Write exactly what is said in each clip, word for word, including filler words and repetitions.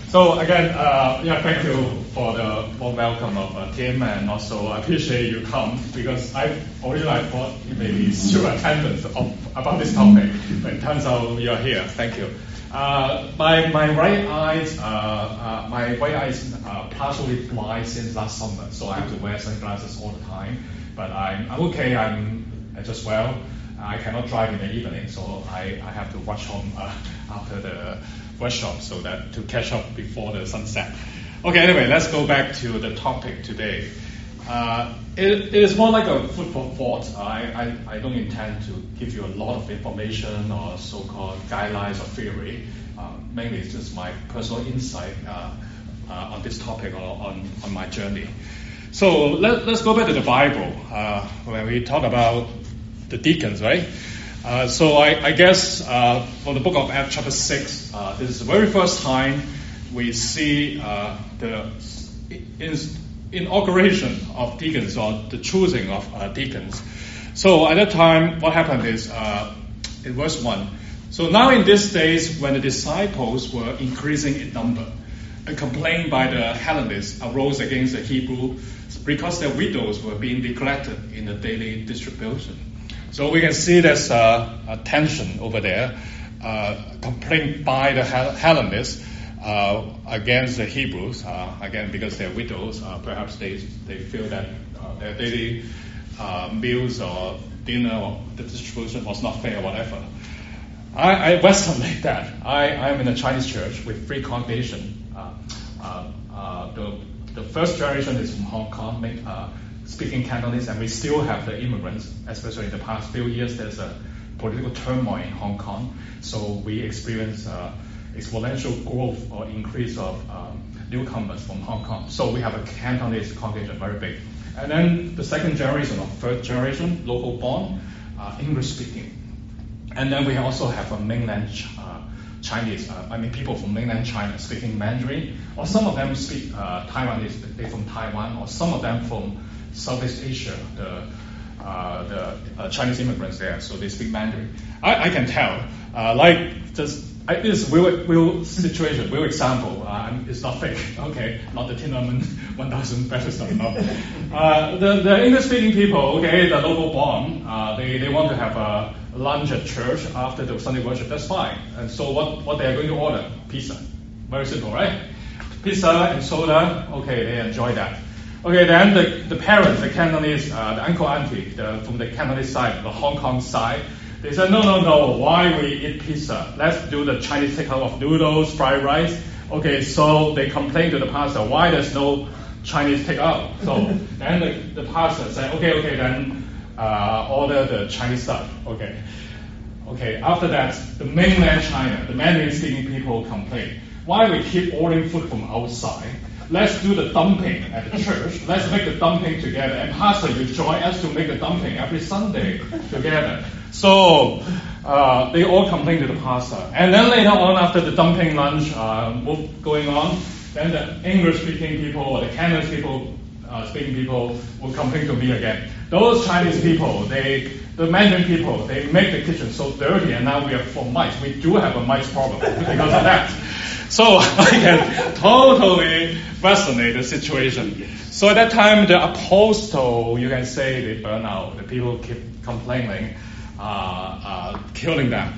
So again, uh, yeah, thank you for the warm welcome of uh, Tim, and also I appreciate you come because I originally I thought you may be zero attendance of, about this topic, but it turns out you're here. Thank you. Uh, my my right eye, uh, uh, my right eye is uh, partially blind since last summer, so I have to wear sunglasses all the time. But I'm, I'm okay. I'm just well. I cannot drive in the evening, so I, I have to rush home uh, after the workshop so that to catch up before the sunset. Okay, anyway, let's go back to the topic today. Uh, it, it is more like a food for thought. I, I, I don't intend to give you a lot of information or so-called guidelines or theory. Uh, mainly it's just my personal insight uh, uh, on this topic or on, on my journey. So let, let's go back to the Bible uh, when we talk about the deacons, right? Uh, so I, I guess uh, from the book of Acts chapter six, uh, this is the very first time we see uh, the in, inauguration of deacons or the choosing of uh, deacons. So at that time, what happened is uh, in verse one. So now in these days, when the disciples were increasing in number, a complaint by the Hellenists arose against the Hebrews because their widows were being neglected in the daily distribution. So we can see there's a, a tension over there, uh, complaint by the Hellenists uh, against the Hebrews, uh, again because they're widows. Uh, perhaps they they feel that uh, their daily uh, meals or dinner or the distribution was not fair or whatever. I, I Westernate that. I I'm in a Chinese church with three congregations. Uh, uh, uh, the the first generation is from Hong Kong. Uh, speaking Cantonese, and we still have the immigrants, especially in the past few years. There's a political turmoil in Hong Kong, so we experience uh, exponential growth or increase of um, newcomers from Hong Kong. So we have a Cantonese congregation, very big. And then the second generation or third generation, local born, uh, English speaking. And then we also have a mainland uh, Chinese, uh, I mean people from mainland China speaking Mandarin, or some of them speak uh, Taiwanese, they're from Taiwan, or some of them from Southeast Asia, the uh, the uh, Chinese immigrants there, so they speak Mandarin. I, I can tell, uh, like just I, this is real, real situation, real example. Uh, it's not fake, okay? Not the Tiananmen one thousand better stuff. No. Uh, the the English-speaking people, okay, the local born, uh, they they want to have a lunch at church after the Sunday worship. That's fine. And so what what they are going to order? Pizza. Very simple, right? Pizza and soda. Okay, they enjoy that. Okay, then the, the parents, the Cantonese, uh, the uncle, auntie, the, from the Cantonese side, the Hong Kong side, they said, no, no, no, why we eat pizza? Let's do the Chinese takeout of noodles, fried rice. Okay, so they complain to the pastor, why there's no Chinese takeout? So then the, the pastor said, okay, okay, then uh, order the Chinese stuff. Okay. Okay, after that, the mainland China, the Mandarin-speaking people complain, why we keep ordering food from outside? Let's do the dumping at the church. Let's make the dumping together. And pastor, you join us to make the dumping every Sunday together. So uh, they all complain to the pastor. And then later on, after the dumping lunch uh, move going on, then the English-speaking people or the Cantonese people uh, speaking people will complain to me again. Those Chinese people, they, the Mandarin people, they make the kitchen so dirty, and now we are for mice. We do have a mice problem because of that. So I can totally resonate the situation. So at that time, the apostle, you can say, they burn out. The people keep complaining, uh, uh, killing them.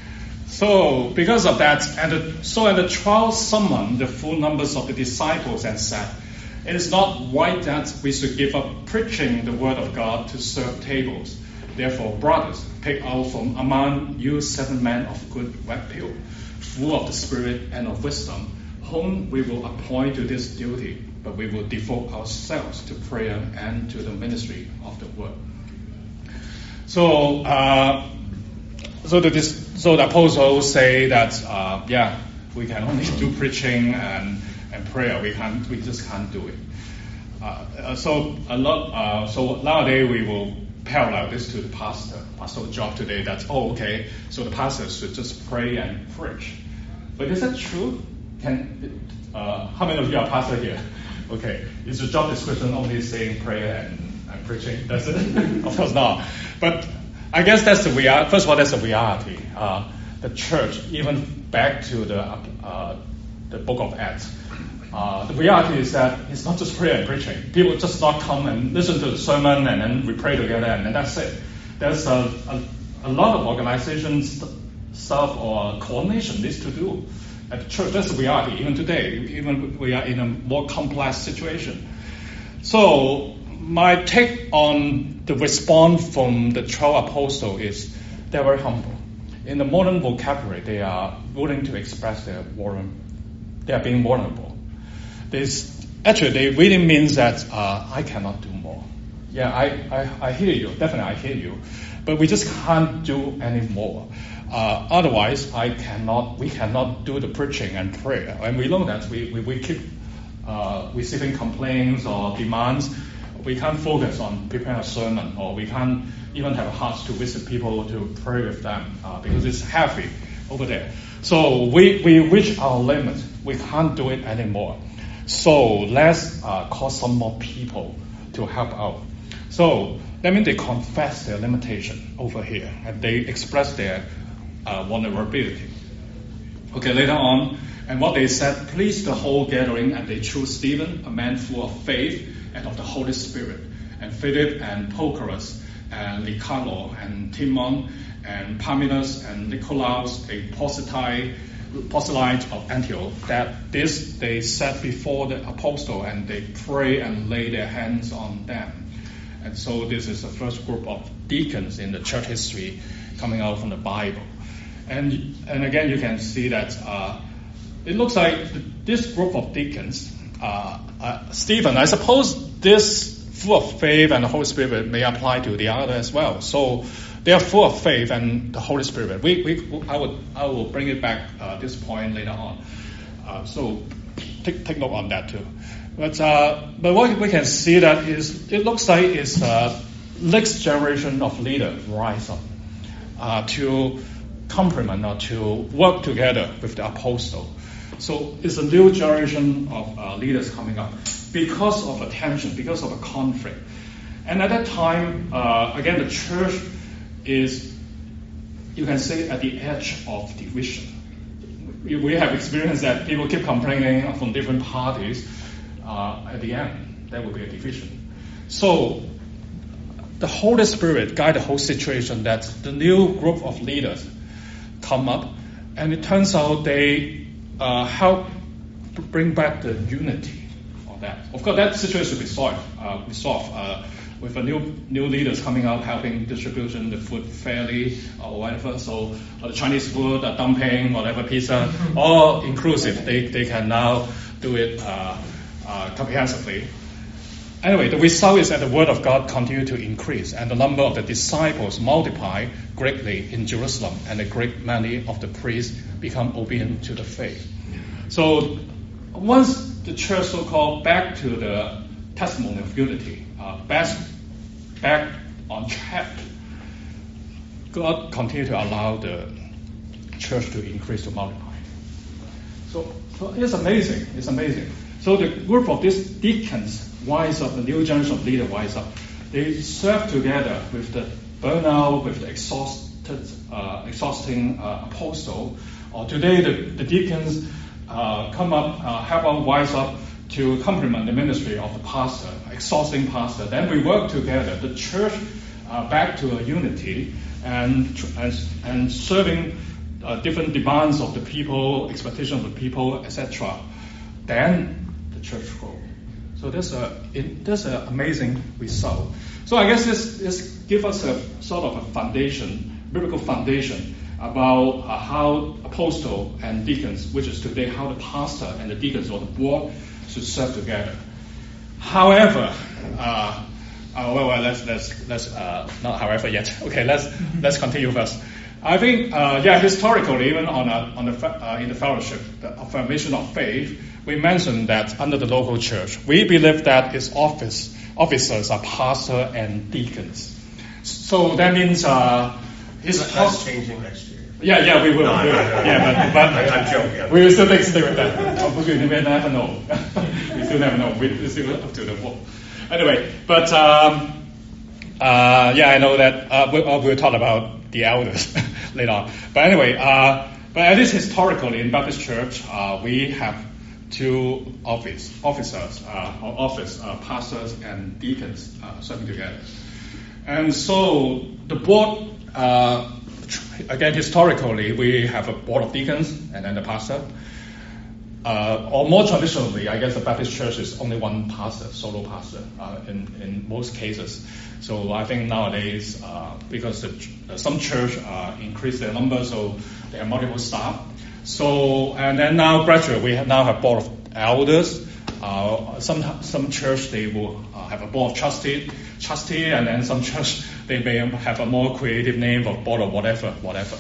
So because of that, and the, so at the trial summoned the full numbers of the disciples and said, it is not right that we should give up preaching the word of God to serve tables. Therefore, brothers, pick out from among you seven men of good repute, full of the Spirit and of wisdom, whom we will appoint to this duty, but we will devote ourselves to prayer and to the ministry of the word. So, uh, so the so the apostles say that uh, yeah, we can only do preaching and, and prayer. We can't, we just can't do it. Uh, so a lot. Uh, so nowadays we will parallel this to the pastor. Pastor job today. That's oh okay. So the pastor should just pray and preach. But is that true? Can uh, how many of you are pastor here? Okay, is your job description only saying prayer and, and preaching? That's it? Of course not. But I guess that's the reality. First of all, that's the reality. Uh, the church, even back to the uh, the book of Acts. Uh, the reality is that it's not just prayer and preaching. People just not come and listen to the sermon and then we pray together and then that's it. There's a, a, a lot of organizations stuff or coordination needs to do at the church. That's the reality even today. Even we are in a more complex situation. So my take on the response from the twelve apostles is they're very humble. In the modern vocabulary, they are willing to express their vulnerable. They are being vulnerable. This actually, they really means that uh, I cannot do more. Yeah, I, I, I hear you. Definitely, I hear you. But we just can't do any more. Uh, otherwise, I cannot. We cannot do the preaching and prayer. And we know that we we, we keep uh, receiving complaints or demands. We can't focus on preparing a sermon, or we can't even have a heart to visit people to pray with them uh, because it's heavy over there. So we we reach our limit. We can't do it anymore. So let's uh, call some more people to help out. So that means they confess their limitation over here and they express their uh, vulnerability. Okay, later on, and what they said pleased the whole gathering, and they chose Stephen, a man full of faith and of the Holy Spirit, and Philip and Prochorus and Nicanor and Timon and Parmenas and Nicolaus, a proselyte proselyte of Antioch, that this they set before the apostle and they pray and lay their hands on them. And so this is the first group of deacons in the church history coming out from the Bible. And and again, you can see that uh, it looks like this group of deacons, uh, uh, Stephen, I suppose this full of faith and the Holy Spirit may apply to the other as well. So they are full of faith and the Holy Spirit. We, we, I would, I will bring it back uh, this point later on. Uh, so take take note on that too. But uh, but what we can see that is it looks like it's uh, next generation of leaders rise up uh, to complement or to work together with the apostle. So it's a new generation of uh, leaders coming up because of a tension, because of a conflict. And at that time, uh, again, the church is, you can say, at the edge of division. We have experienced that people keep complaining from different parties. Uh, at the end, there will be a division. So the Holy Spirit guide the whole situation, that the new group of leaders come up, and it turns out they uh, help bring back the unity of that. Of course, that situation will be solved, uh, resolved uh, with the new new leaders coming out, helping distribution the food fairly or whatever. So uh, the Chinese food, the dumpling, whatever, pizza, all inclusive. They they can now do it uh, uh, comprehensively. Anyway, the result is that the word of God continued to increase, and the number of the disciples multiplied greatly in Jerusalem, and a great many of the priests become obedient to the faith. So once the church so-called back to the testimony of unity, uh, back, back on track, God continued to allow the church to increase, to multiply. So, so it's amazing, it's amazing. So the group of these deacons rise up, the new generation of leaders rise up. They serve together with the burnout, with the exhausted, uh, exhausting uh, apostle. Or today, the, the deacons uh, come up, uh, help out, rise up to complement the ministry of the pastor, exhausting pastor. Then we work together, the church uh, back to a unity and and, and serving uh, different demands of the people, expectations of the people, et cetera. Then the church grows. So that's a it, that's an amazing result. So I guess this this gives us a sort of a foundation, biblical foundation about uh, how apostle and deacons, which is today how the pastor and the deacons or the board should serve together. However, uh, uh, well, well, let's let's let's uh, not however yet. Okay, let's let's continue first. I think uh, yeah, historically, even on a, on the uh, in the fellowship, the affirmation of faith, we mentioned that under the local church, we believe that its office officers are pastor and deacons. So that means uh, his that's talk- changing next year. Yeah, yeah, we will. No, we will. no, no, yeah, but, but I, I'm joking. We will still stay with that. Obviously, we never know. we still never know. We still up to the wall. Anyway, but um, uh, yeah, I know that uh, we, uh, we'll talk about the elders later on. But anyway, uh, But at least historically in Baptist Church, uh, we have two office, officers, uh, or office, uh, pastors and deacons uh, serving together. And so the board, uh, again, historically, we have a board of deacons and then the pastor. Uh, or more traditionally, I guess the Baptist Church is only one pastor, solo pastor, uh, in, in most cases. So I think nowadays, uh, because the, uh, some church uh, increase their number, so they have multiple staff. So, and then now gradually we have now have board of elders. Uh, some some church they will uh, have a board of trustee, trustee, and then some church they may have a more creative name of board of whatever, whatever.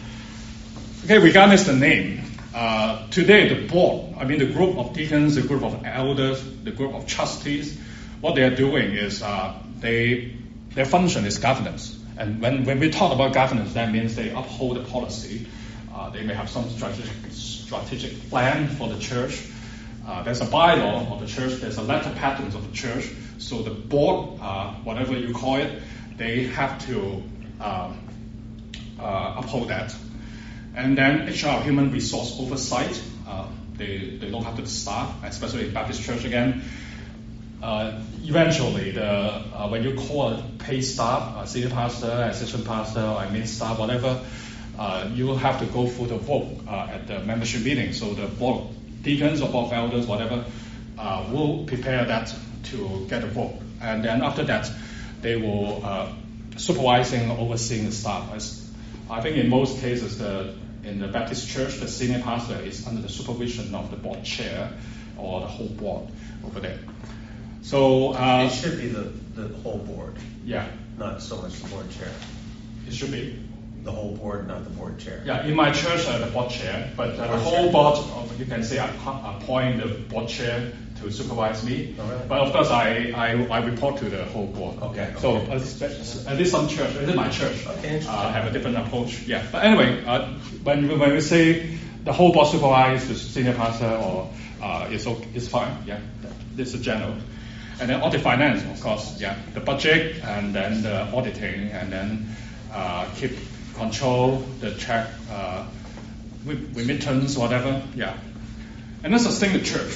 Okay, regardless the name. Uh, today, the board, I mean the group of deacons, the group of elders, the group of trustees, what they are doing is uh, they their function is governance. And when, when we talk about governance, that means they uphold the policy. Uh, they may have some strategic, strategic plan for the church. Uh, there's a bylaw of the church. There's a letter patterns of the church. So the board, uh, whatever you call it, they have to um, uh, uphold that. And then H R, human resource oversight, uh, they, they look after the staff, especially in Baptist Church again. Uh, eventually, the uh, when you call a paid staff, uh, senior pastor, assistant pastor, I mean staff, whatever, uh, you will have to go through the vote uh, at the membership meeting. So the board of deacons or board of elders, whatever, uh, will prepare that to get a vote. And then after that, they will uh, supervising, overseeing the staff. As I think in most cases, the in the Baptist Church, the senior pastor is under the supervision of the board chair or the whole board over there. So uh, It should be the, the whole board, yeah, not so much the board chair. it should be. The whole board, not the board chair. Yeah, in my church, uh, the board chair, but uh, the Board whole chair. board, of, you can say, I appoint the board chair to supervise me. Oh, really? But of course, I, I, I report to the whole board. Okay, So okay. uh, at least some church, at least my church, Okay, interesting. uh, have a different approach. Yeah, but anyway, uh, when when we say the whole board supervise the senior pastor, or uh, it's okay, it's fine. Yeah, this is general. And then audit finance, of course. Yeah, the budget and then the auditing, and then uh, keep control, the check, uh, remittance, whatever, yeah. And then sustain the church,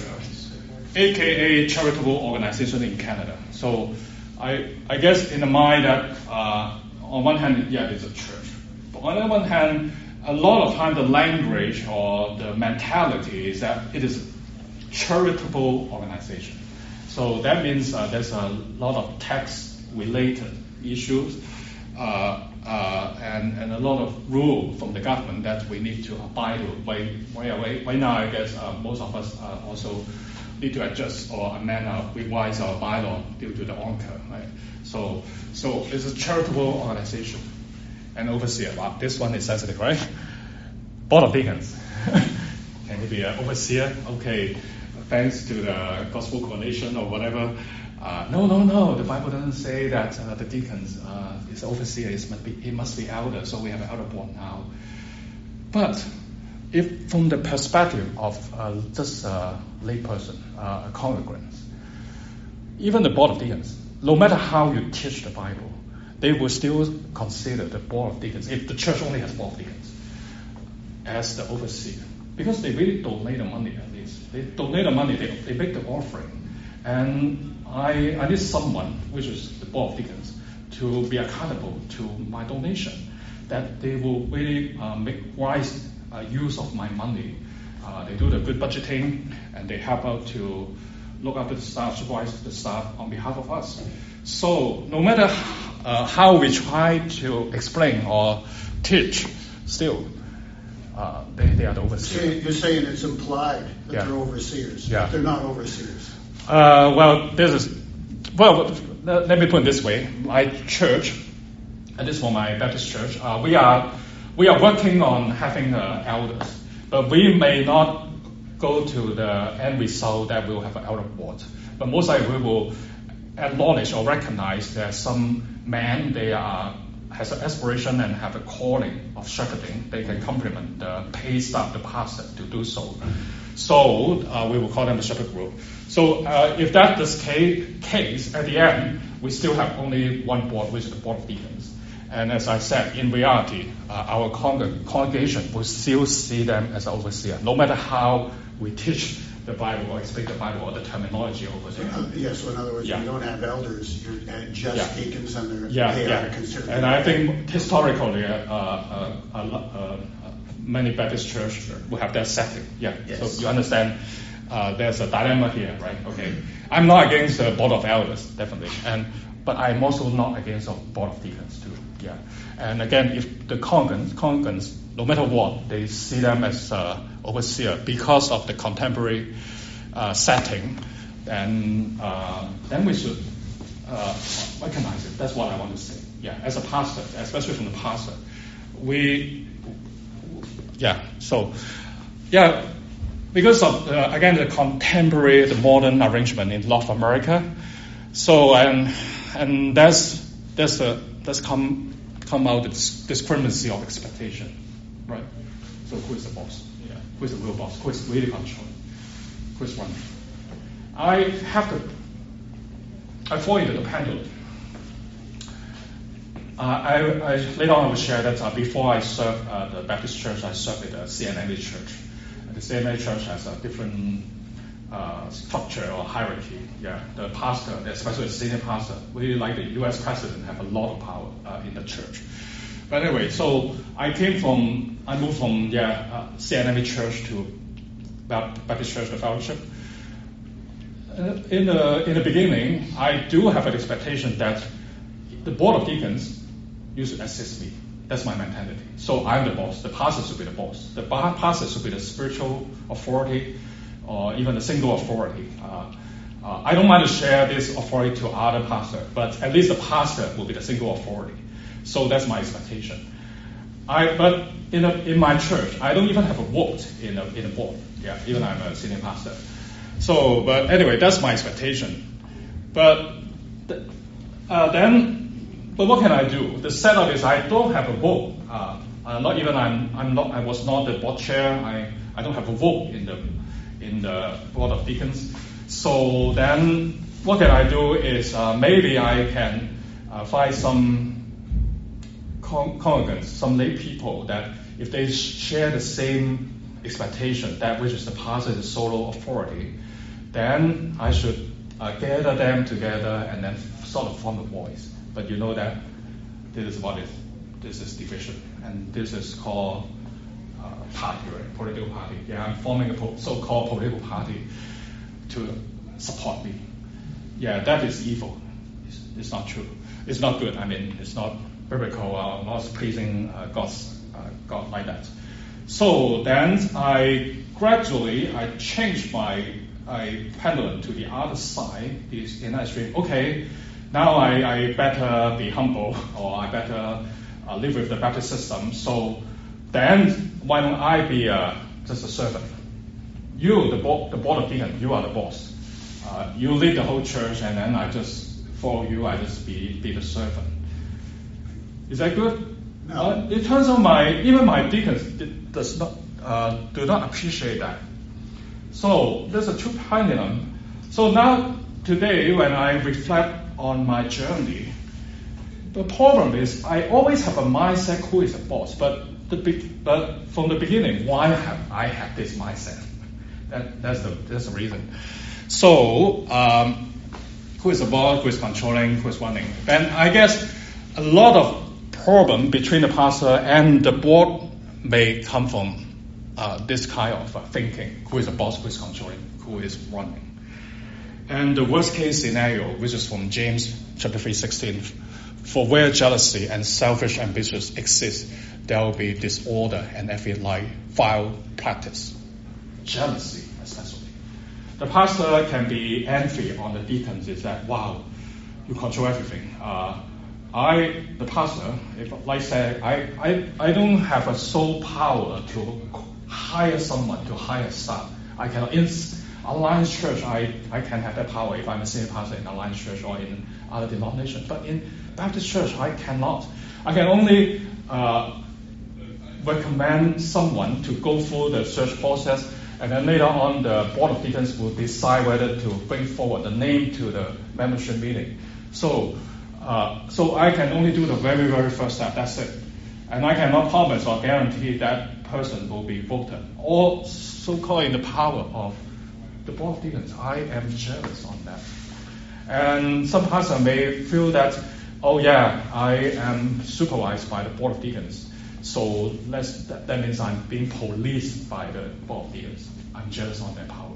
aka charitable organization in Canada. So I I guess in the mind that uh, on one hand, yeah, it's a church. But on the other hand, a lot of time the language or the mentality is that it is a charitable organization. So that means uh, there's a lot of tax-related issues. Uh, Uh, and, and a lot of rule from the government that we need to abide to. Right, right, right now, I guess uh, most of us uh, also need to adjust or amend our, revise our bylaw due to the O N C A, right? So, so it's a charitable organization and overseer. Wow, this one is sensitive, right? Board of Deacons. Can you be an overseer? Okay, thanks to the Gospel Coalition or whatever. Uh, no, no, no. The Bible doesn't say that uh, the deacons uh, is overseer. It must be, it must be elder. So we have an elder board now. But if from the perspective of uh, just a lay person, uh, a congregant, even the board of deacons, no matter how you teach the Bible, they will still consider the board of deacons, if the church only has board of deacons, as the overseer, because they really donate the money. At least they donate the money. They, they make the offering. And I, I need someone, which is the board of deacons, to be accountable to my donation, that they will really uh, make wise uh, use of my money. Uh, they do the good budgeting, and they help out to look after the staff, supervise the staff on behalf of us. So no matter uh, how we try to explain or teach, still, uh, they, they are the overseers. You're saying it's implied that Yeah. they're overseers. Yeah. They're not overseers. Uh, well, this is, well, let, let me put it this way. My church, and this for my Baptist church, uh, we are we are working on having uh, elders, but we may not go to the end result that we'll have an elder board. But most likely we will acknowledge or recognize that some men, they are has an aspiration and have a calling of shepherding. They can complement the paid staff, the pastor, to do so. So uh, we will call them the shepherd group. So uh, if that's the case, at the end, we still have only one board, which is the board of deacons. And as I said, in reality, uh, our con- congregation will still see them as an overseer, no matter how we teach the Bible or explain the Bible or the terminology over there. Uh, Yeah, so in other words, Yeah. you don't have elders, you're uh, just Yeah. deacons and they're, Yeah, they yeah. are considered. And I think historically, uh, uh, uh, uh, many Baptist churches will have that setting. Yeah. Yes. So you understand, uh, there's a dilemma here, right? Okay. I'm not against the board of elders, definitely, and but I'm also not against the board of deacons too. Yeah. And again, if the congregants, congregants, no matter what, they see them as uh, overseer because of the contemporary uh, setting, then uh, then we should uh, recognize it. That's what I want to say. Yeah, as a pastor, especially from the pastor, we, yeah. So, yeah, because of uh, again the contemporary, the modern arrangement in North America. So and and that's that's the that's come come out this discrepancy of expectation, right? So who is the boss? Yeah, who is the real boss? Who is really controlling? Who is running? I have to. I fall into the pendulum. Uh, I, I later on I will share that uh, before I served uh, the Baptist church, I served at the C N M A church. And the C N M A church has a different uh, structure or hierarchy. Yeah, the pastor, especially the senior pastor, really like the U S president, have a lot of power uh, in the church. But anyway, so I came from, I moved from yeah uh, C N M A church to Baptist Church, the fellowship. Uh, in the in the beginning, I do have an expectation that the board of deacons used to assist me. That's my mentality. So I'm the boss. The pastor should be the boss. The pastor should be the spiritual authority, or even the single authority. Uh, uh, I don't mind to share this authority to other pastors, but at least the pastor will be the single authority. So that's my expectation. I but in a, in my church, I don't even have a vote in a in a board. Yeah, even I'm a senior pastor. So, but anyway, that's my expectation. But th- uh, then, but what can I do? The setup is I don't have a vote. Uh, uh, not even I'm I'm not I was not the board chair. I, I don't have a vote in the in the board of deacons. So then, what can I do is uh, maybe I can uh, find some con- congregants, some lay people that if they share the same expectation, that which is the pastor is the solo authority, then I should uh, gather them together and then sort of form a voice. But you know that this is what is this is division, and this is called uh, party, right? Political party. Yeah, I'm forming a po- so-called political party to support me. Yeah, that is evil. It's, it's not true. It's not good. I mean, it's not biblical or not pleasing uh, God's uh, God like that. So then I gradually I changed my I pendulum to the other side, this in extreme. Okay, now I, I better be humble, or I better uh, live with the Baptist system. So then why don't I be uh, just a servant? You, the board, the board of deacons, you are the boss. Uh, you lead the whole church, and then I just follow you. I just be be the servant. Is that good? No. Uh, it turns out my even my deacons did, does not uh, do not appreciate that. So there's a true pendulum. So now today, when I reflect on my journey, the problem is I always have a mindset who is a boss, but the but from the beginning, why have I had this mindset? That that's the that's the reason. So um, who is the boss? Who is controlling? Who is running? And I guess a lot of problem between the pastor and the board may come from uh, this kind of uh, thinking. Who is the boss? Who is controlling? Who is running? And the worst case scenario, which is from James chapter three sixteen, for where jealousy and selfish ambitions exist, there will be disorder and every like vile practice. Jealousy, especially. The pastor can be envy on the deacons. Is that wow, you control everything. Uh, I, the pastor, if like say, I, I, I don't have a sole power to hire someone, to hire staff. I cannot. In Alliance Church, I, I can have that power if I'm a senior pastor in Alliance Church or in other denominations. But in Baptist Church, I cannot. I can only uh, recommend someone to go through the search process, and then later on, the board of deacons will decide whether to bring forward the name to the membership meeting. So. Uh, so I can only do the very, very first step. That's it. And I cannot promise or guarantee that person will be voted. Or so-called in the power of the board of deacons. I am jealous on that. And some pastors may feel that, oh yeah, I am supervised by the board of deacons. So let's, that, that means I'm being policed by the board of deacons. I'm jealous on their power.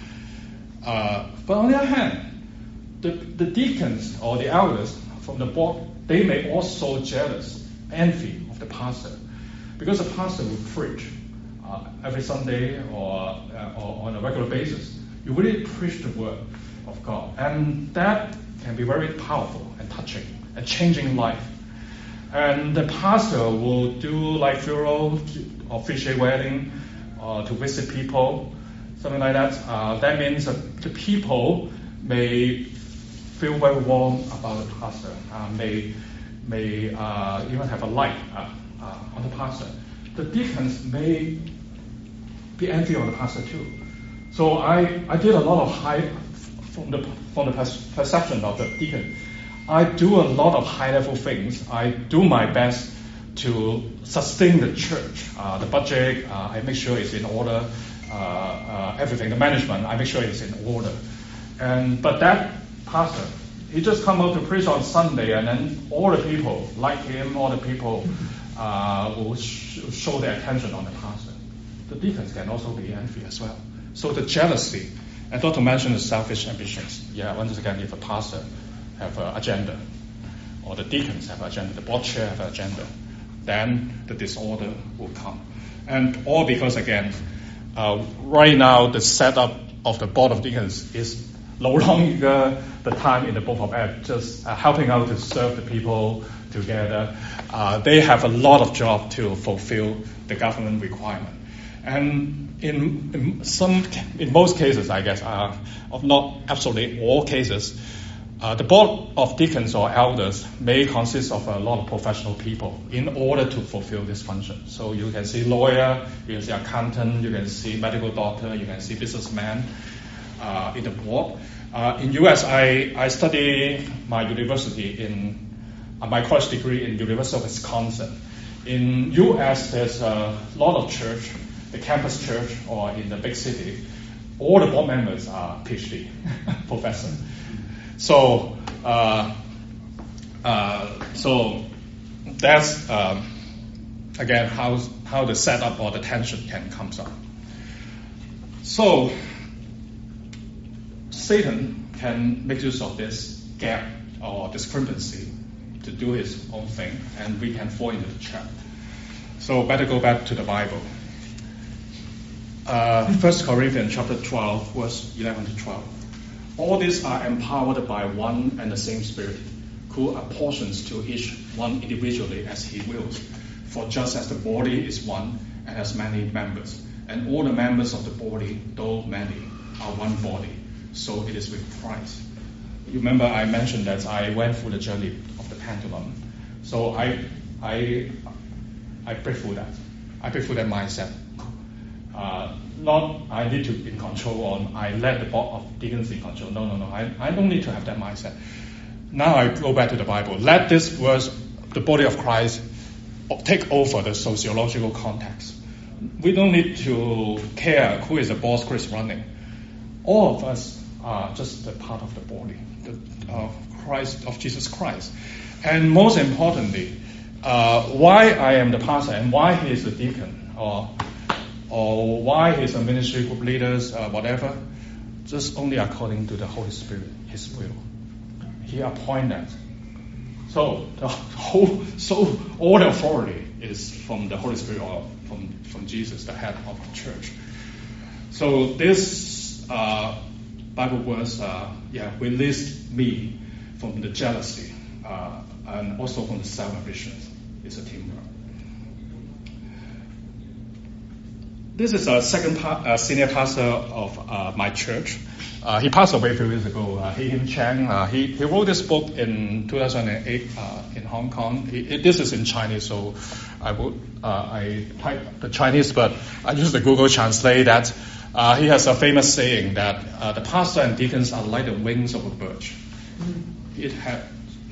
Uh, but on the other hand, the, the deacons or the elders from the board, they may also jealous, envy of the pastor. Because the pastor will preach uh, every Sunday or, uh, or on a regular basis. You really preach the word of God. And that can be very powerful and touching and changing life. And the pastor will do like funeral, officiate wedding, uh, to visit people, something like that. Uh, that means that the people may feel very warm about the pastor, uh, may may uh, even have a light uh, uh, on the pastor. The deacons may be envy on the pastor too. So I, I did a lot of high, from the from the perception of the deacon, I do a lot of high-level things. I do my best to sustain the church, uh, the budget. Uh, I make sure it's in order. Uh, uh, everything, the management, I make sure it's in order. And but that pastor, he just come out to preach on Sunday, and then all the people like him. All the people uh, will sh- show their attention on the pastor. The deacons can also be envy as well. So the jealousy, and not to mention the selfish ambitions. Yeah, once again, if a pastor have an agenda, or the deacons have an agenda, the board chair have an agenda, then the disorder will come. And all because, again, uh, right now the setup of the board of deacons is no longer the time in the book of Acts, just uh, helping out to serve the people together. Uh, they have a lot of job to fulfill the government requirement. And in, in some, in most cases, I guess, uh, of not absolutely all cases, Uh, the board of deacons or elders may consist of a lot of professional people in order to fulfill this function. So you can see lawyer, you can see accountant, you can see medical doctor, you can see businessman uh, in the board. Uh, in U S, I, I study my university in, uh, my college degree in University of Wisconsin. In U S, there's a lot of church, the campus church or in the big city, all the board members are PhD professors. So, uh, uh, so that's um, again how how the setup or the tension can come up. So Satan can make use of this gap or discrepancy to do his own thing, and we can fall into the trap. So better go back to the Bible. Uh, First Corinthians chapter twelve, verse eleven to twelve. All these are empowered by one and the same Spirit, who apportions to each one individually as he wills. For just as the body is one and has many members, and all the members of the body, though many, are one body, so it is with Christ. You remember I mentioned that I went through the journey of the pendulum. So I, I, I break through that. I break through that mindset. Uh, not I need to be in control, or I let the board of deacons in control. No, no, no. I, I don't need to have that mindset. Now I go back to the Bible. Let this verse, the body of Christ, take over the sociological context. We don't need to care who is the boss, who is running. All of us are just a part of the body, the uh, Christ of Jesus Christ. And most importantly, uh, why I am the pastor and why he is the deacon, or or why he's a ministry group leaders, uh, whatever, just only according to the Holy Spirit, His will. He appointed that. So the whole, so all the authority is from the Holy Spirit or from, from Jesus, the head of the church. So this uh, Bible verse, uh, yeah, released me from the jealousy uh, and also from the self-ambitions. It's a teamwork. This is a second pa- uh, senior pastor of uh, my church. Uh, he passed away a few years ago. Uh, He Him Chang. Uh, he, he wrote this book in two thousand eight uh, in Hong Kong. He, it, this is in Chinese, so I would uh, I type the Chinese, but I use the Google Translate that. Uh, he has a famous saying that uh, the pastor and deacons are like the wings of a bird. It had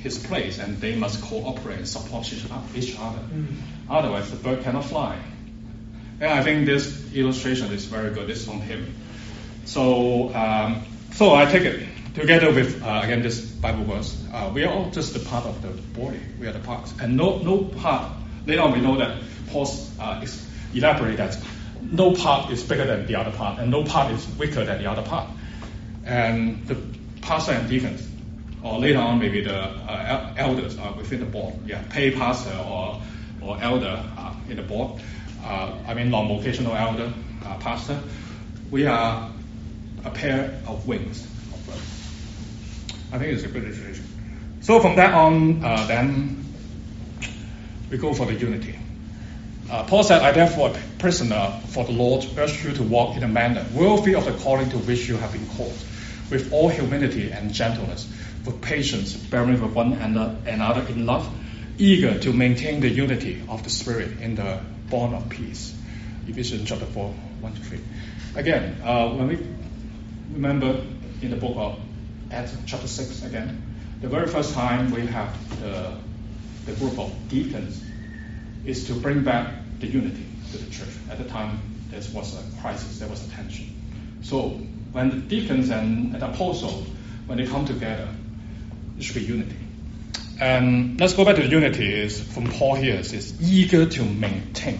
his place, and they must cooperate and support each each other. Mm. Otherwise, the bird cannot fly. And I think this illustration is very good. This is from him. So, um, so I take it together with uh, again this Bible verse. Uh, we are all just a part of the body. We are the parts, and no no part. Later on, we know that Paul uh, is elaborate that no part is bigger than the other part, and no part is weaker than the other part. And the pastor and deacons, or later on maybe the uh, elders are within the board. Yeah, pay pastor or or elder uh, in the board. Uh, I mean non-vocational elder, uh, pastor. We are a pair of wings of birds. I think it's a good illustration. So from that on, uh, then we go for the unity. Uh, Paul said, I therefore, a prisoner for the Lord, urge you to walk in a manner worthy of the calling to which you have been called, with all humility and gentleness, with patience, bearing with one another in love, eager to maintain the unity of the Spirit in the bond of peace. Ephesians chapter four, one to three. Again, uh, when we remember in the book of Acts chapter six again, the very first time we have the, the group of deacons is to bring back the unity to the church. At the time, there was a crisis, there was a tension. So when the deacons and, and the apostles, when they come together, it should be unity. And let's go back to the unity. Is from Paul here. It says eager to maintain.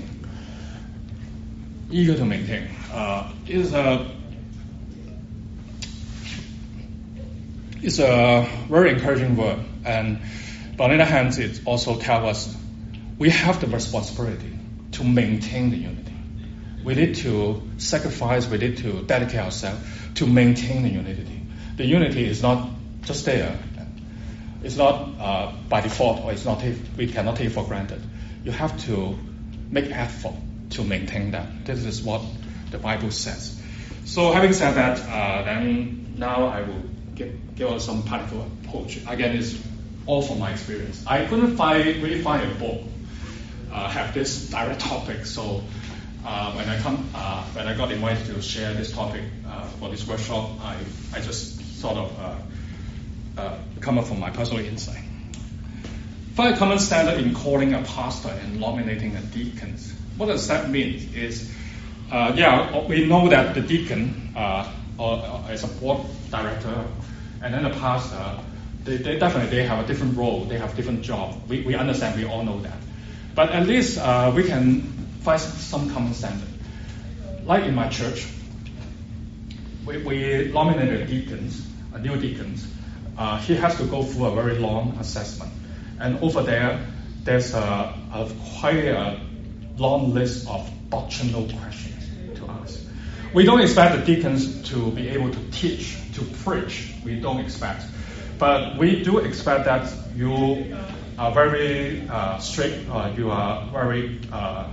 Eager to maintain uh, is a is a very encouraging word. And but on the other hand, it also tells us we have the responsibility to maintain the unity. We need to sacrifice. We need to dedicate ourselves to maintain the unity. The unity is not just there. It's not uh, by default, or it's not take, we cannot take for granted. You have to make effort to maintain that. This is what the Bible says. So having said that, uh, then now I will give, give us some practical approach. Again, it's all from my experience. I couldn't find really find a book uh, have this direct topic. So uh, when I come, uh, when I got invited to share this topic uh, for this workshop, I I just sort of. Uh, Uh, come up from my personal insight. Five common standard in calling a pastor and nominating a deacon. What does that mean? Is uh, yeah, we know that the deacon uh, or, or is a board director, and then the pastor. They, they definitely they have a different role. They have different job. We we understand. We all know that. But at least uh, we can find some common standard. Like in my church, we we nominated deacons, a new deacons. Uh, he has to go through a very long assessment. And over there, there's a, a quite a long list of doctrinal questions to ask. We don't expect the deacons to be able to teach, to preach. We don't expect. But we do expect that you are very uh, strict, uh, you are very uh,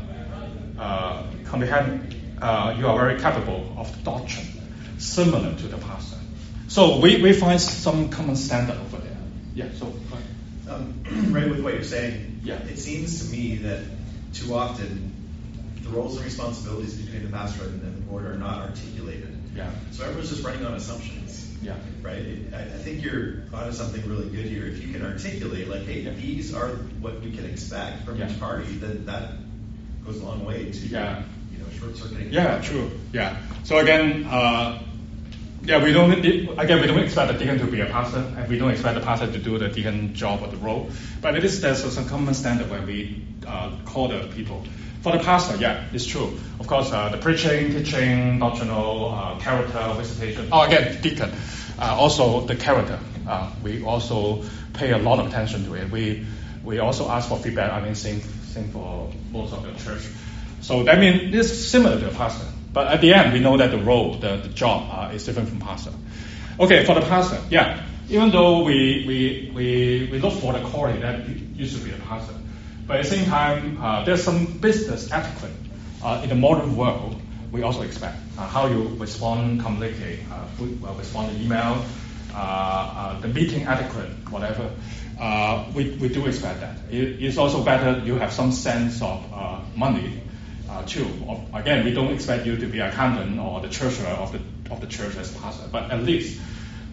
uh, comprehend, uh, you are very capable of doctrine, similar to the pastor. So we, we find some common standard over there. Yeah, so go ahead. Um, right with what you're saying, yeah. It seems to me that too often the roles and responsibilities between the pastor and the board are not articulated. Yeah. So everyone's just running on assumptions. Yeah. Right? It, I, I think you're onto something really good here. If you can articulate, like, hey, yeah. these are what we can expect from yeah. each party, then that goes a long way to yeah. you know short-circuiting. Yeah, true. Yeah. So again, uh, Yeah, we don't again we don't expect the deacon to be a pastor, and we don't expect the pastor to do the deacon job or the role. But it is there's some common standard when we uh, call the people. For the pastor, yeah, it's true. Of course, uh, the preaching, teaching, doctrinal, uh, character, visitation. Oh, again, deacon. Uh, also the character. Uh, we also pay a lot of attention to it. We we also ask for feedback. I mean, same same for most of the church. So that means it's similar to a pastor. But at the end, we know that the role, the, the job uh, is different from pastor. Okay, for the pastor, yeah. Even though we we we, we look for the calling that used to be a pastor, but at the same time, uh, there's some business etiquette uh, in the modern world we also expect. Uh, how you respond, communicate, uh, uh, respond to email, uh, uh, the meeting etiquette, whatever. Uh, we, we do expect that. It, it's also better you have some sense of uh, money. Uh, too. Again, we don't expect you to be an accountant or the treasurer of the of the church as pastor, but at least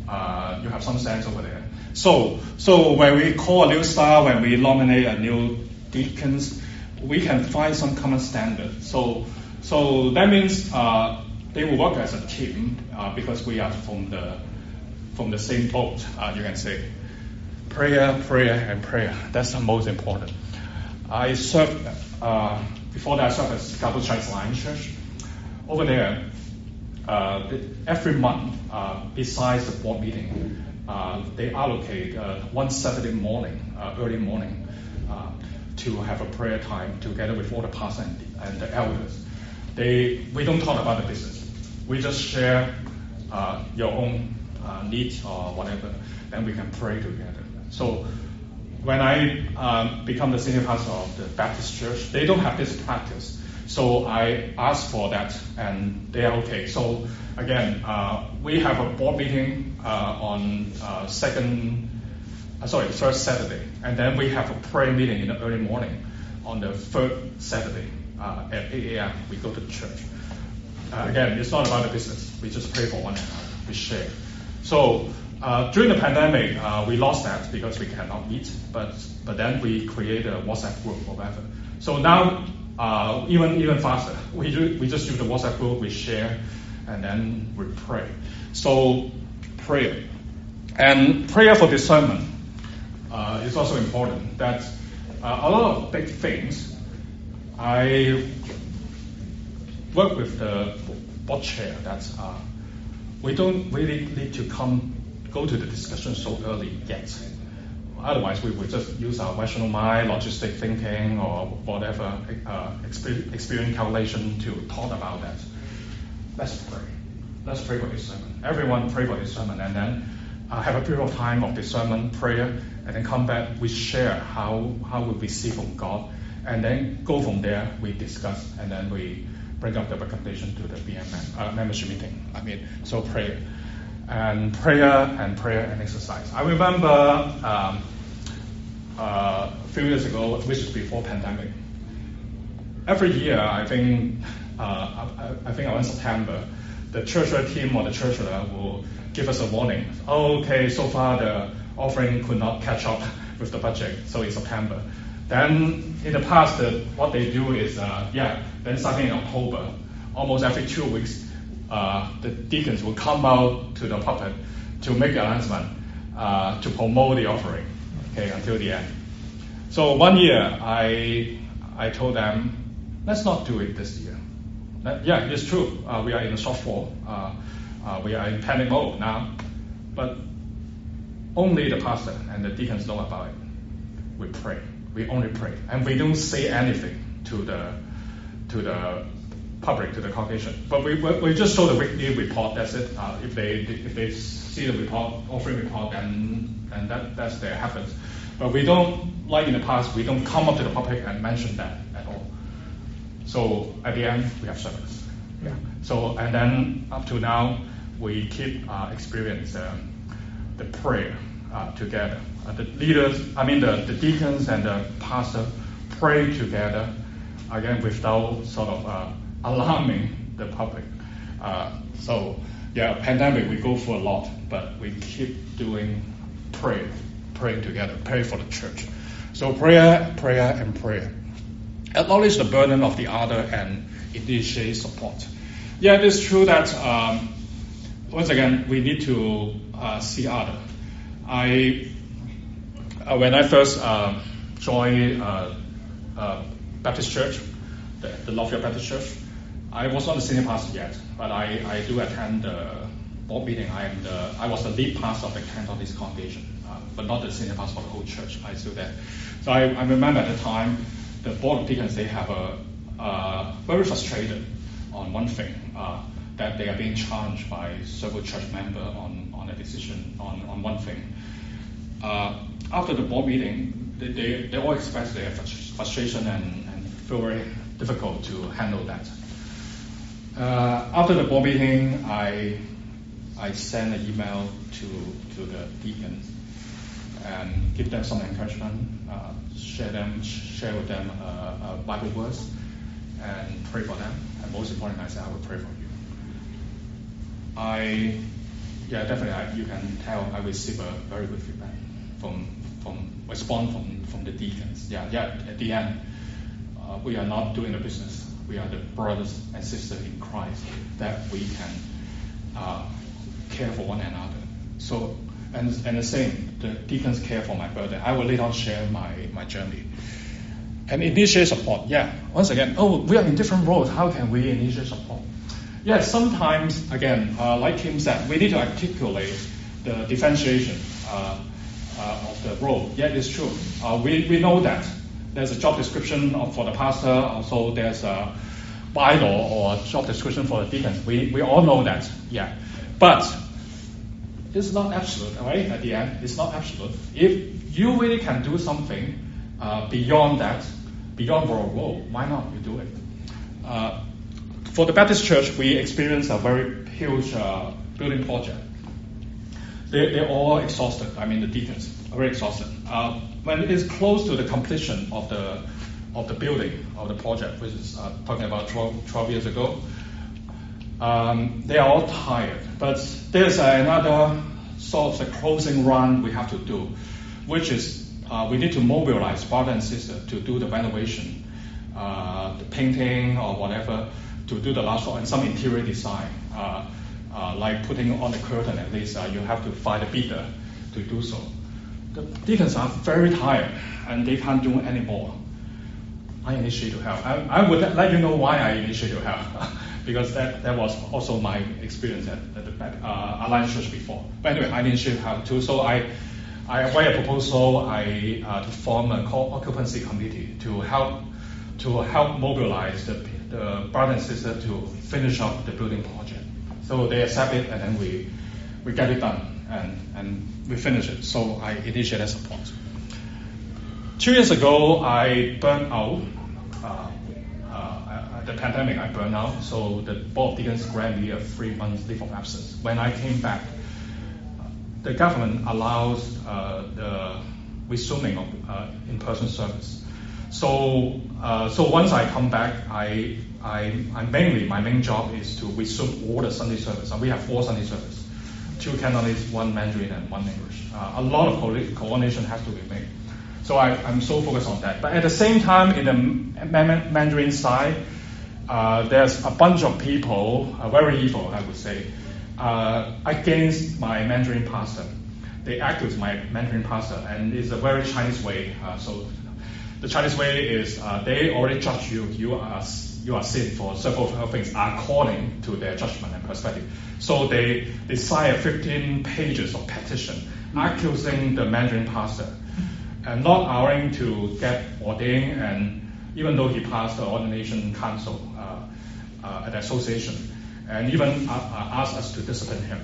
uh, you have some sense over there. So, so when we call a new staff, when we nominate a new deacons, we can find some common standard. So, so that means uh, they will work as a team uh, because we are from the from the same boat. Uh, you can say prayer, prayer, and prayer. That's the most important. I served uh, before that. I served as Scarborough Chinese Lion Church. Over there, uh, every month, uh, besides the board meeting, uh, they allocate uh, one Saturday morning, uh, early morning, uh, to have a prayer time together with all the pastors and, and the elders. They, we don't talk about the business. We just share uh, your own uh, needs or whatever, and we can pray together. So when I um, become the senior pastor of the Baptist church, they don't have this practice. So I asked for that, and they are okay. So again, uh, we have a board meeting uh, on uh, second, uh, sorry, first Saturday, and then we have a prayer meeting in the early morning on the third Saturday uh, at eight a.m. We go to the church. Uh, again, it's not about the business. We just pray for one another. We share. So uh, during the pandemic, uh, we lost that because we cannot meet. But but then we create a WhatsApp group or whatever. So now uh, even even faster. We do, we just use the WhatsApp group. We share, and then we pray. So prayer and prayer for discernment uh, is also important. That uh, a lot of big things. I work with the board chair that uh, we don't really need to come go to the discussion so early yet. Otherwise, we would just use our rational mind, logistic thinking, or whatever uh, experience, experience calculation to talk about that. Let's pray. Let's pray for discernment. Everyone pray for discernment, and then uh, have a period of time of discernment, prayer, and then come back. We share how how we receive from God, and then go from there. We discuss, and then we bring up the recommendation to the B M M uh, membership meeting. I mean, so prayer and prayer and prayer and exercise. I remember um, uh, a few years ago, which is before pandemic. Every year, I think uh, I, I think around September, the treasurer team or the treasurer will give us a warning. Oh, okay, so far the offering could not catch up with the budget, so in September. Then in the past, the, what they do is, uh, yeah, then starting in October, almost every two weeks, uh, the deacons will come out to the pulpit to make an announcement uh, to promote the offering, okay, until the end. So one year, I I told them, let's not do it this year. That, yeah, it's true. Uh, we are in a shortfall. Uh, uh, we are in panic mode now, but only the pastor and the deacons know about it. We pray. We only pray, and we don't say anything to the to the public, to the congregation. But we we just show the weekly report. That's it. Uh, if they if they see the report, offering report, then and that that's their happens. But we don't, like in the past, we don't come up to the public and mention that at all. So at the end, we have service. Yeah. So and then up to now, we keep uh, experience um, the prayer uh, together. Uh, the leaders, I mean the, the deacons and the pastor pray together, again without sort of uh, alarming the public. Uh, so yeah, pandemic we go through a lot, but we keep doing prayer, praying together, pray for the church. So prayer, prayer, and prayer. Acknowledge the burden of the other and initiate support. Yeah, it is true that um, once again we need to uh, see other. I Uh, when I first uh, joined uh, uh, Baptist Church, the, the Lafayette Baptist Church, I was not a senior pastor yet, but I, I do attend the board meeting. I am the I was the lead pastor of the Cantonese congregation, uh, but not the senior pastor for the whole church. I still there. So I, I remember at the time, the board of deacons they have a uh, very frustrated on one thing uh, that they are being challenged by several church members on on a decision on on one thing. Uh, after the board meeting, they, they, they all express their frustration and, and feel very difficult to handle that. Uh, after the board meeting, I I sent an email to to the deacons and give them some encouragement, uh, share them share with them uh, uh, Bible verse, and pray for them. And most importantly, I said I will pray for you. I yeah, definitely, I, you can tell I receive a very good feedback from from response from, from the deacons. Yeah, yeah. At the end, uh, we are not doing the business. We are the brothers and sisters in Christ that we can uh, care for one another. So, and and the same, the deacons care for my burden. I will later on share my my journey. And initiate support. Yeah. Once again, oh, we are in different roles. How can we initiate support? Yeah, sometimes, again, uh, like Kim said, we need to articulate the differentiation uh, uh, of the role. Yeah, it's true. Uh, we, we know that there's a job description of, for the pastor, also there's a bylaw or a job description for the deacons. We, we all know that, yeah. But it's not absolute, right? At the end, it's not absolute. If you really can do something uh, beyond that, beyond your role, why not you do it? Uh, For the Baptist Church, we experienced a very huge uh, building project. They, they're all exhausted. I mean, the deacons are very exhausted. Uh, when it is close to the completion of the of the building of the project, which is uh, talking about twelve, twelve years ago, um, they are all tired. But there's another sort of the closing run we have to do, which is uh, we need to mobilize brother and sister to do the renovation, uh, the painting or whatever, to do the last one, and some interior design, uh, uh, like putting on the curtain at least, uh, you have to find a bidder to do so. The deacons are very tired, and they can't do any more. I initiate to help. I, I would let you know why I initiate to help, because that, that was also my experience at, at the uh, Alliance Church before. But anyway, I initiate to help too. So I, I write a proposal I, uh, to form a occupancy committee to help to help mobilize the the brother and sister to finish up the building project. So they accept it, and then we we get it done, and, and we finish it. So I initiated support. Two years ago, I burned out. Uh, uh, the pandemic, I burned out. So the board of deacons granted me a three months leave of absence. When I came back, the government allows uh, the resuming of uh, in-person service. So, uh, so once I come back, I, I, I mainly, my main job is to resume all the Sunday service. And we have four Sunday services, two Cantonese, one Mandarin, and one English. Uh, a lot of co- coordination has to be made. So I, I'm so focused on that. But at the same time, in the man- Mandarin side, uh, there's a bunch of people, uh, very evil, I would say, uh, against my Mandarin pastor. They act with my Mandarin pastor, and it's a very Chinese way. Uh, so. The Chinese way is uh, they already judge you. You are you are sin for several things according to their judgment and perspective. So they they sign fifteen pages of petition accusing the Mandarin pastor and not allowing to get ordained. And even though he passed the ordination council uh, uh, at the association, and even uh, uh, asked us to discipline him.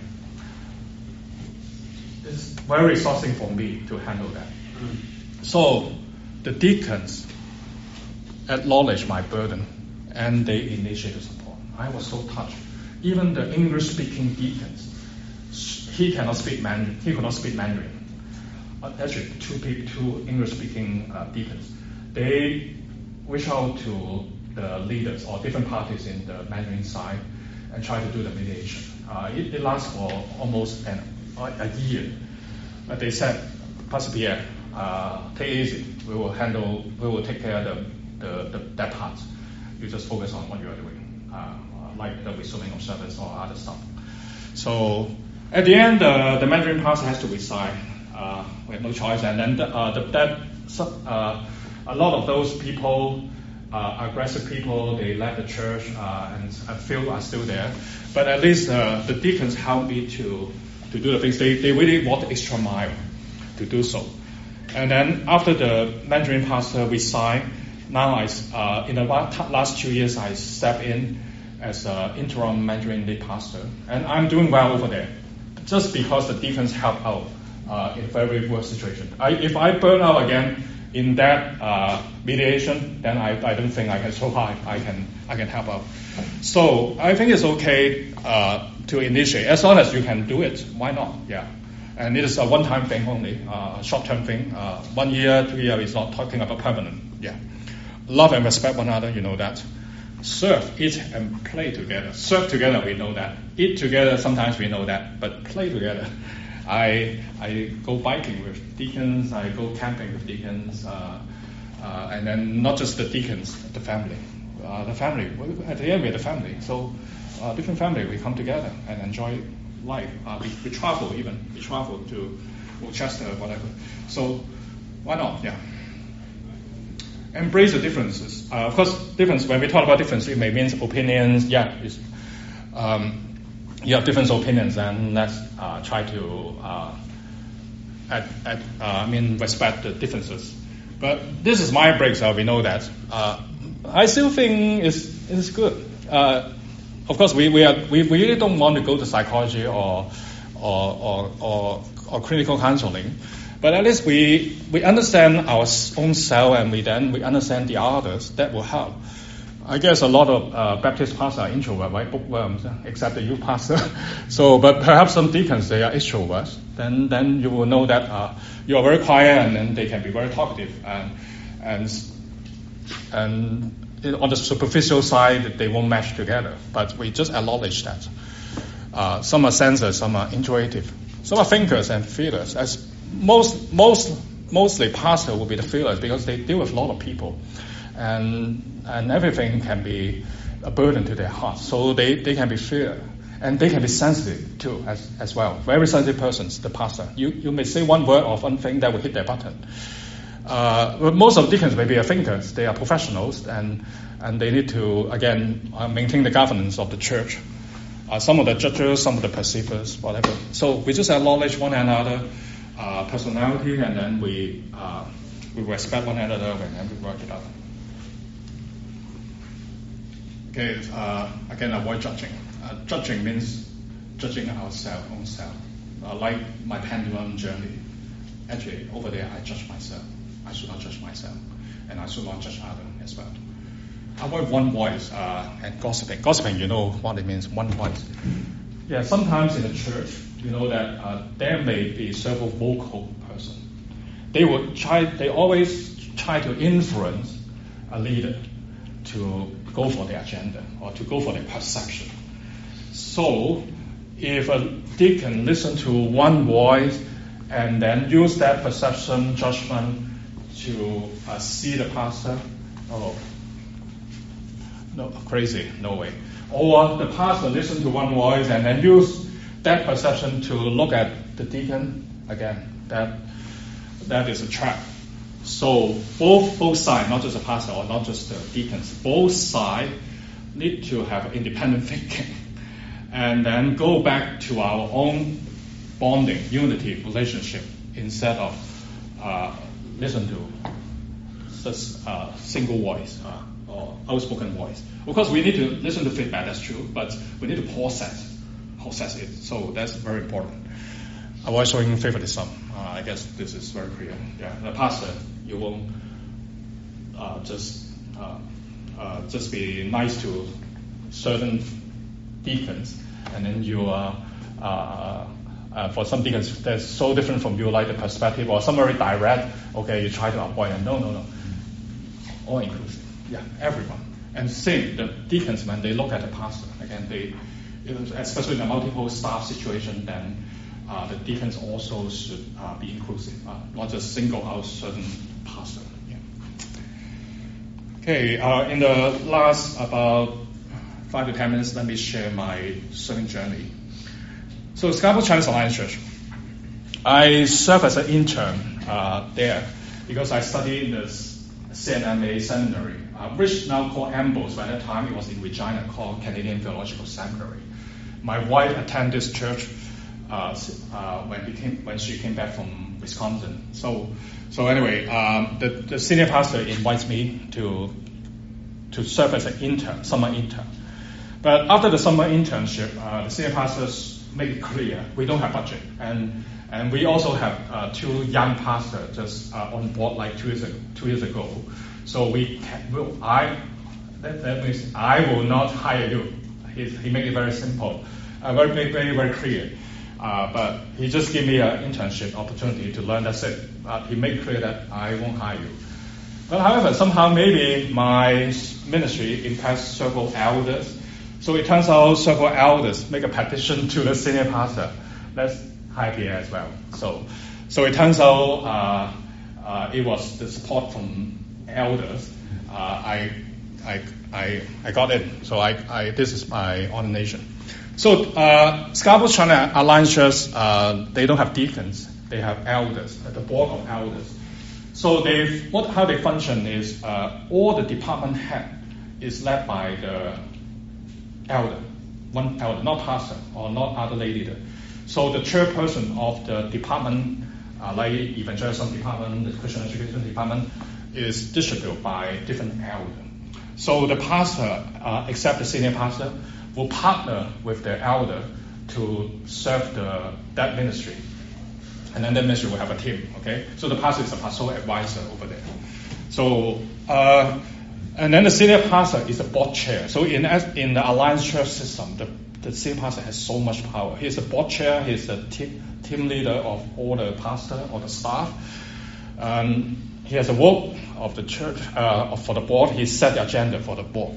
It's very exhausting for me to handle that. So. The deacons acknowledged my burden, and they initiated support. I was so touched. Even the English-speaking deacons, he cannot speak Mandarin. He could not speak Mandarin. Uh, actually, two people, two English-speaking uh, deacons, they reached out to the leaders or different parties in the Mandarin side and tried to do the mediation. Uh, it, it lasted for almost an, a year, but they said, Pastor Pierre, Uh, take it easy. We will handle. We will take care of the, the, the that part. You just focus on what you are doing, uh, like the resuming of service or other stuff. So at the end, uh, the Mandarin pastor has to resign. Uh, we have no choice, and then the, uh, the, that uh, a lot of those people, uh, aggressive people, they left the church, uh, and I feel are still there. But at least uh, the deacons helped me to to do the things. They they really walked the extra mile to do so. And then after the Mandarin pastor resigned, now I, uh, in the last two years, I step in as an interim Mandarin lead pastor. And I'm doing well over there, just because the deacons help out uh, in a very worse situation. I, if I burn out again in that uh, mediation, then I, I don't think I can survive. I can, I can help out. So I think it's okay uh, to initiate. As long as you can do it, why not? Yeah. And it is a one-time thing only, a uh, short-term thing. Uh, one year, two years is not talking about permanent. Yeah. Love and respect one another, you know that. serve, eat, and play together. Serve together, we know that. Eat together, sometimes we know that. But play together. I I go biking with deacons. I go camping with deacons. Uh, uh, and then not just the deacons, the family. Uh, the family. At the end, we're the family. So uh, different family, we come together and enjoy life. Uh, we, we travel even. We travel to Worcester, whatever. So why not? Yeah. Embrace the differences. Uh, of course, difference. When we talk about difference, it may mean opinions. Yeah, it's, um, you have different opinions, and let's uh, try to uh, at, at, uh, I mean respect the differences. But this is my breakdown. We know that. Uh, I still think it's it's good. Uh, of course, we we, are, we we really don't want to go to psychology or or or, or, or clinical counseling. But at least we, we understand our own self, and we then we understand the others. That will help. I guess a lot of uh, Baptist pastors are introverts, right? Bookworms, except the youth pastor. So, but perhaps some deacons, they are extroverts. Then then you will know that uh, you are very quiet, and then they can be very talkative. And and and on the superficial side, they won't match together. But we just acknowledge that. Uh, some are sensors, some are intuitive, some are thinkers and feelers. As Most, most, mostly pastors will be the feelers because they deal with a lot of people, and and everything can be a burden to their hearts. So they, they can be fear, and they can be sensitive too as as well. Very sensitive persons, the pastor. You you may say one word or one thing that will hit their button. Uh, but most of the deacons may be thinkers. They are professionals, and and they need to again uh, maintain the governance of the church. Uh, some of the judges, some of the perceivers, whatever. So we just acknowledge one another. Uh, personality, and then we uh, we respect one another, and then we work it out. Okay, uh, again, avoid judging. Uh, judging means judging ourselves, own self. Uh, like my pendulum journey. Actually, over there, I judge myself. I should not judge myself, and I should not judge others as well. Avoid one voice uh, and gossiping. Gossiping, you know what it means, one voice. Yeah, sometimes in the church, you know that uh, there may be several vocal person. They would try. They always try to influence a leader to go for their agenda or to go for their perception. So, if a deacon listen to one voice and then use that perception, judgment to uh, see the pastor, oh, no, crazy, no way. Or the pastor listen to one voice and then use that perception to look at the deacon, again, that that is a trap. So both both sides, not just the pastor or not just the deacons, both sides need to have independent thinking and then go back to our own bonding, unity, relationship instead of uh, listen to just uh, single voice uh, or outspoken voice. Of course, we need to listen to feedback, that's true, but we need to process process it. So that's very important. Avoid showing favoritism. Uh, I guess this is very clear. Yeah, the pastor, you won't uh, just uh, uh, just be nice to certain deacons, and then you are uh, uh, for some deacons that's so different from you, like the perspective, or some very direct. Okay, you try to avoid them. No, no, no. All inclusive. Yeah, everyone. And same, the deacons, when they look at the pastor, again, they, especially in a multiple staff situation, then uh, the deacons also should uh, be inclusive, uh, not just single out certain pastor. Yeah. Okay, uh, in the last about five to ten minutes, let me share my serving journey. So, Scarborough Chinese Alliance Church, I served as an intern uh, there because I studied in the C N M A seminary, uh, which now called Ambrose, but at that time it was in Regina, called Canadian Theological Seminary. My wife attended this church uh, uh, when, he came, when she came back from Wisconsin. So, so anyway, um, the, the senior pastor invites me to to serve as an intern, summer intern. But after the summer internship, uh, the senior pastors make it clear we don't have budget, and and we also have uh, two young pastors just uh, on board like two years ago, two years ago. So we can, will I that, that means I will not hire you. He, he made it very simple, uh, very very very clear. Uh, but he just gave me an internship opportunity to learn. That's it. Uh, he made clear that I won't hire you. But however, somehow maybe my ministry impacts several elders. So it turns out several elders make a petition to the senior pastor. Let's hire Pierre as well. So, so it turns out uh, uh, it was the support from elders. Uh, I, I, I, I got it. So I, I, this is my ordination. So uh, Scarborough China Alliance Church, uh, they don't have deacons. They have elders, the board of elders. So they, what, how they function is uh, all the department head is led by the elder, one elder, not pastor or not other lay leader. So the chairperson of the department, uh, like evangelism department, the Christian education department, is distributed by different elders. So the pastor, uh, except the senior pastor, will partner with the elder to serve the that ministry. And then that ministry will have a team, okay? So the pastor is a pastoral advisor over there. So, uh, and then the senior pastor is the board chair. So in in the Alliance Church system, the, the senior pastor has so much power. He's the board chair, he's the team, team leader of all the pastor or the staff. Um, he has a vote of the church, uh, for the board. He set the agenda for the board.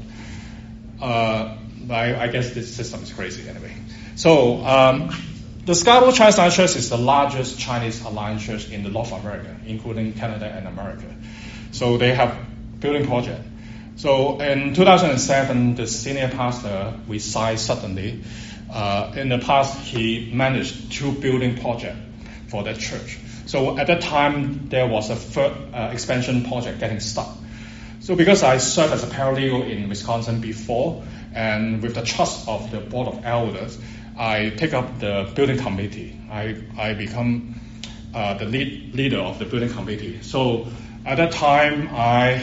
Uh, I, I guess this system is crazy anyway. So, um, the Scarborough Chinese Alliance Church is the largest Chinese Alliance Church in the North America, including Canada and America. So they have building project. So in two thousand seven, the senior pastor resigned suddenly. Uh, in the past, he managed two building projects for that church. So at that time, there was a third uh, expansion project getting stuck. So because I served as a paralegal in Wisconsin before, and with the trust of the board of elders, I take up the building committee. I, I become uh, the lead leader of the building committee. So at that time, I,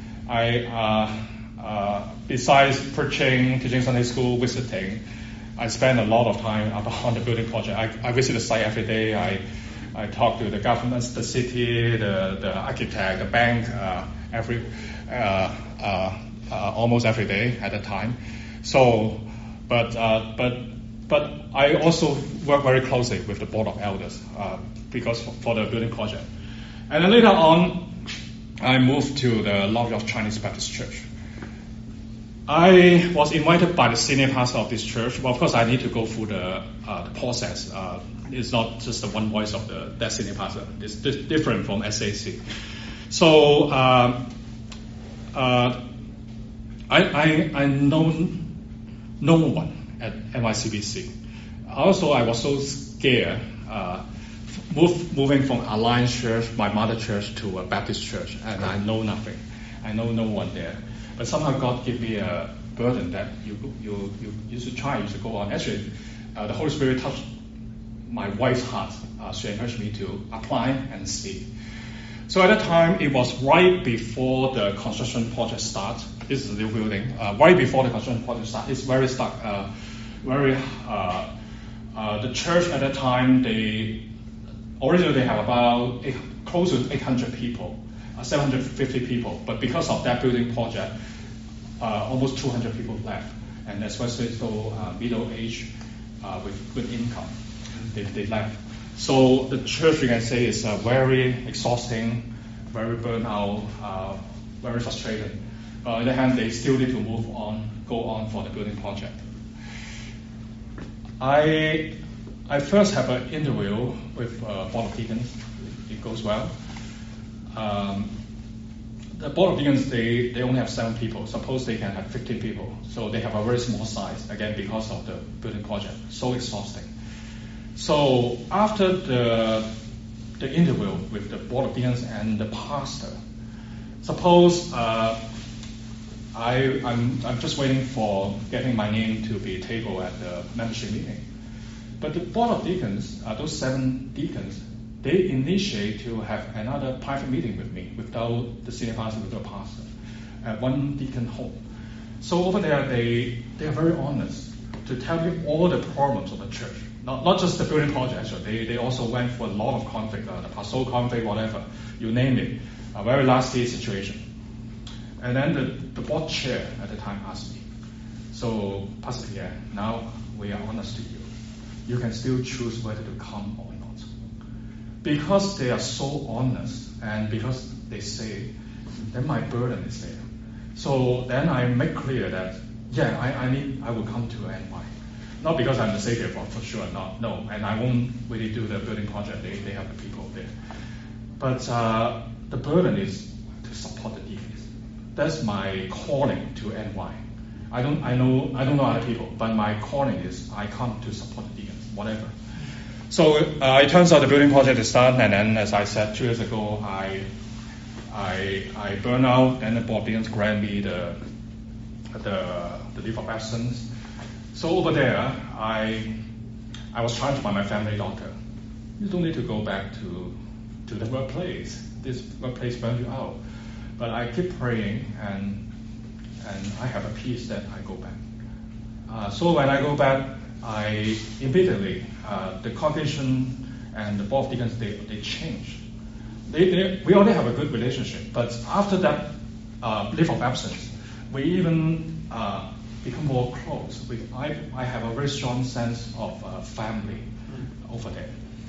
I uh, uh, besides preaching, teaching Sunday school, visiting, I spend a lot of time on the building project. I, I visit the site every day. I, I talk to the governments, the city, the, the architect, the bank, uh, every uh, uh, uh, almost every day at that time. So, but uh, but. But I also work very closely with the board of elders uh, because for, for the building project. And then later on, I moved to the Lovejoy Chinese Baptist Church. I was invited by the senior pastor of this church. Well, of course, I need to go through the, uh, the process. Uh, it's not just the one voice of the that senior pastor. It's di- different from S A C. So um, uh, I, I I know no one at N Y C B C. Also, I was so scared uh, move, moving from Alliance Church, my mother church, to a Baptist church, and I know nothing. I know no one there. But somehow God gave me a burden that you you you, you should try, you should go on. Actually, uh, the Holy Spirit touched my wife's heart. Uh, she encouraged me to apply and see. So at that time, it was right before the construction project starts. This is a new building. Uh, right before the construction project starts, it's very stuck. Uh, very uh, uh, the church at that time, they originally they have about eight, close to eight hundred people, uh, seven hundred fifty people. But because of that building project, uh, almost two hundred people left, and especially so uh, middle age uh, with good income, they, they left. So the church, you can say, is uh, very exhausting, very burnt out, uh, very frustrated. Uh, on the other hand, they still need to move on, go on for the building project. I I first have an interview with uh, Board of Deacons. It goes well. Um, the Board of Deacons, they, they only have seven people. Suppose they can have fifteen people. So they have a very small size, again, because of the building project. So exhausting. So after the the interview with the Board of Deacons and the pastor, suppose uh, I, I'm, I'm just waiting for getting my name to be tabled at the membership meeting. But the Board of Deacons, uh, those seven deacons, they initiate to have another private meeting with me without the senior pastor, without the pastor, at one deacon home. So over there, they, they are very honest to tell you all the problems of the church. Not, not just the building project, actually. They, they also went for a lot of conflict, uh, the pastoral conflict, whatever, you name it. A very nasty situation. And then the, the board chair at the time asked me, so Pastor Pierre, now we are honest to you. You can still choose whether to come or not. Because they are so honest, and because they say then my burden is there. So then I make clear that, yeah, I, I need, I will come to N Y. Not because I'm the savior, for, for sure, not, no. And I won't really do the building project, they, they have the people there. But uh, the burden is to support the deacons. That's my calling to N Y. I don't, I know, I don't know other people, but my calling is I come to support the deacons, whatever. So uh, it turns out the building project is done, and then, as I said two years ago, I I I burn out, and the board of deacons grant me the the the leave of absence. So over there, I I was trying to find my family doctor. You don't need to go back to to the workplace. This workplace burned you out. But I keep praying, and and I have a peace that I go back. Uh, so when I go back, I immediately uh, the congregation and the board of deacons they they change. They, they, we already have a good relationship, but after that uh, leave of absence, we even uh, become more close. We, I, I have a very strong sense of uh, family over there.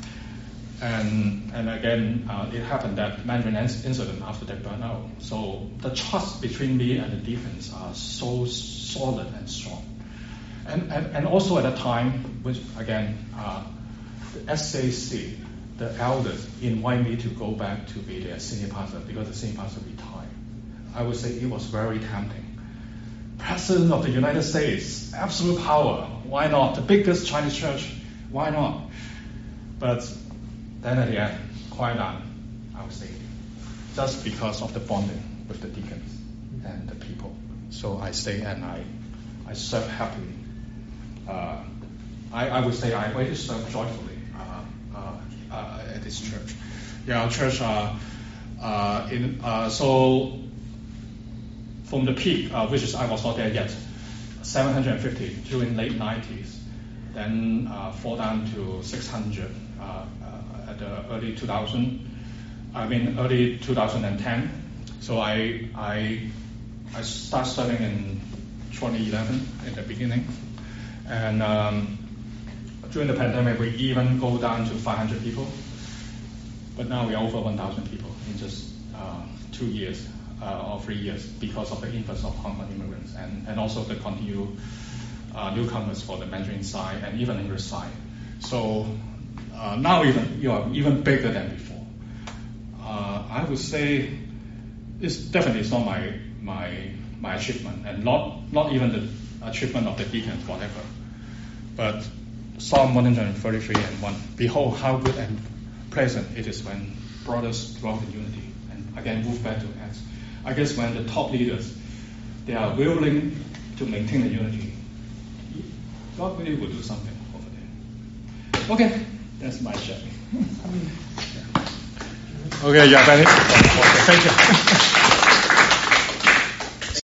And and again, uh, it happened that Mandarin incident after that burnout. So the trust between me and the deacons are so solid and strong. And and, and also at that time, which again, uh, the S A C, the elders invite me to go back to be their senior pastor because the senior pastor retired. I would say it was very tempting. President of the United States, absolute power, why not? The biggest Chinese church, why not? But then at the end, quiet down, I would say, just because of the bonding with the deacons and the people. So I stay and I, I serve happily. Uh, I, I would say I always serve joyfully uh, uh, uh, at this church. Yeah, our church, uh, uh, in, uh, so from the peak, uh, which is I was not there yet, seven hundred fifty during late nineties, then uh, fall down to six hundred uh, uh, at the early two thousand. I mean early two thousand ten. So I I I started serving in twenty eleven in the beginning, and um, during the pandemic we even go down to five hundred people, but now we are over one thousand people in just uh, two years. Uh, or three years because of the influx of Hong Kong immigrants and, and also the continued uh, newcomers for the Mandarin side and even English side. So uh, now even you are even bigger than before. Uh, I would say it's definitely it's not my my my achievement and not not even the achievement of the deacons, whatever. But Psalm one hundred thirty-three and one, behold how good and pleasant it is when brothers dwell in unity. And again move back to Acts. I guess when the top leaders, they are willing to maintain the unity, God really will do something over there. Okay, that's my sharing. Okay, yeah, thank you.